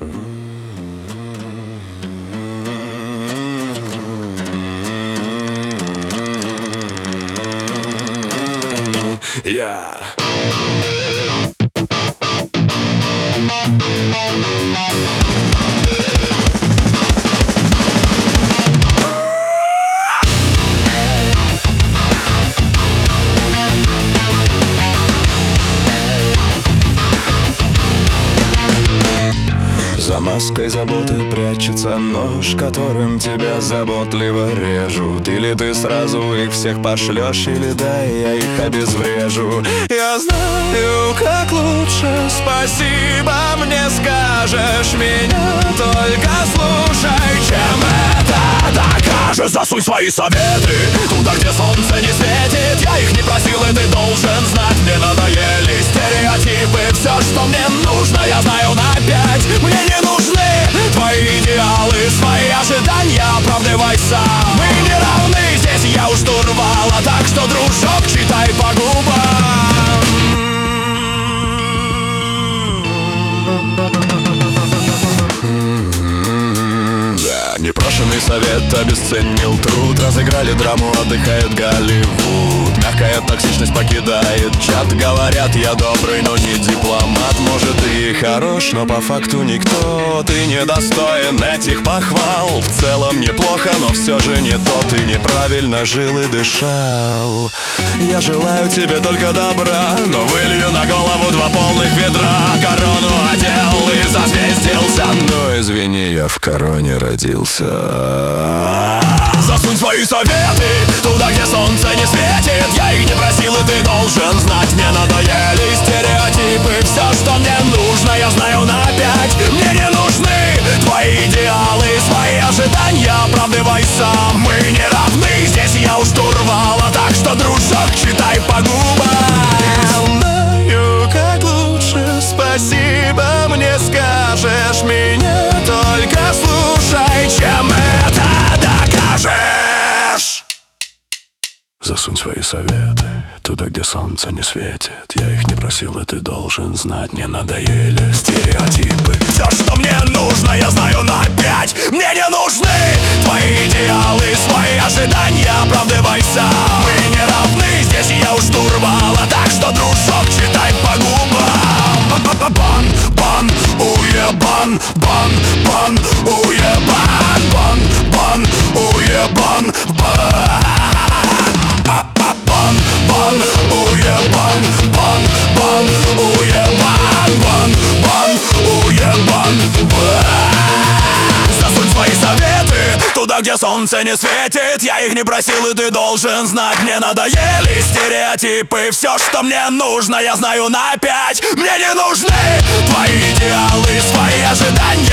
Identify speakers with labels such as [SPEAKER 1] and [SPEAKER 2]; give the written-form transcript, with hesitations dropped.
[SPEAKER 1] Yeah. За маской заботы прячется нож, которым тебя заботливо режут. Или ты сразу их всех пошлешь, или да, я их обезврежу. Я знаю, как лучше, спасибо мне скажешь. Меня только слушай, чем это докажешь. Засунь свои советы туда, где солнце не светит. Я их не просил, и ты должен знать. Мне надоели стереотипы. Все, что мне нужно, я знаю на 5. Мне не нужны твои идеалы, свои ожидания оправдывай сам. Мы не равны, здесь я у штурвала, так что, дружок, читай по губам. Да, непрошенный совет обесценил труд. Разыграли драму, отдыхает Голливуд. Мягкая токсичность покидает чат. Говорят, я добрый, но не дипломат. Может, ты и хорош, но по факту никто. Ты недостоин этих похвал. В целом неплохо, но все же не то. Ты неправильно жил и дышал. Я желаю тебе только добра, но вылью на голову 2 полных ведра. Корону одел и засвестился. Но извини, я в короне родился. Засунь свои советы туда, где солнце не светит. Я их не просил, и ты должен знать. Мне надоели стереотипы. Все, что мне нужно, я знаю на 5. Мне не нужны твои идеалы, свои ожидания оправдывай сам. Мы не равны, здесь я у штурвала, так что, дружок, читай по губам. Знаю, как лучше, спасибо мне скажешь. Меня только слушай, чем это докажешь. Засунь свои советы туда, где солнце не светит. Я их не просил, и ты должен знать. Мне надоели стереотипы. Все, что мне нужно, я знаю на 5. Мне не нужны твои идеалы, свои ожидания оправдывай сам. Мы не равны, здесь я у штурвала, так что, дружок, читай по губам. Бан, бан, уебан, бан, бан, уебан, бан, бан, уебан, бан. Бан, бан, уебан, бан, бан, уебан, бан, бан, уебан, бан. Засунь свои советы туда, где солнце не светит. Я их не просил, и ты должен знать. Мне надоели стереотипы. Все, что мне нужно, я знаю на 5. Мне не нужны твои идеалы, свои ожидания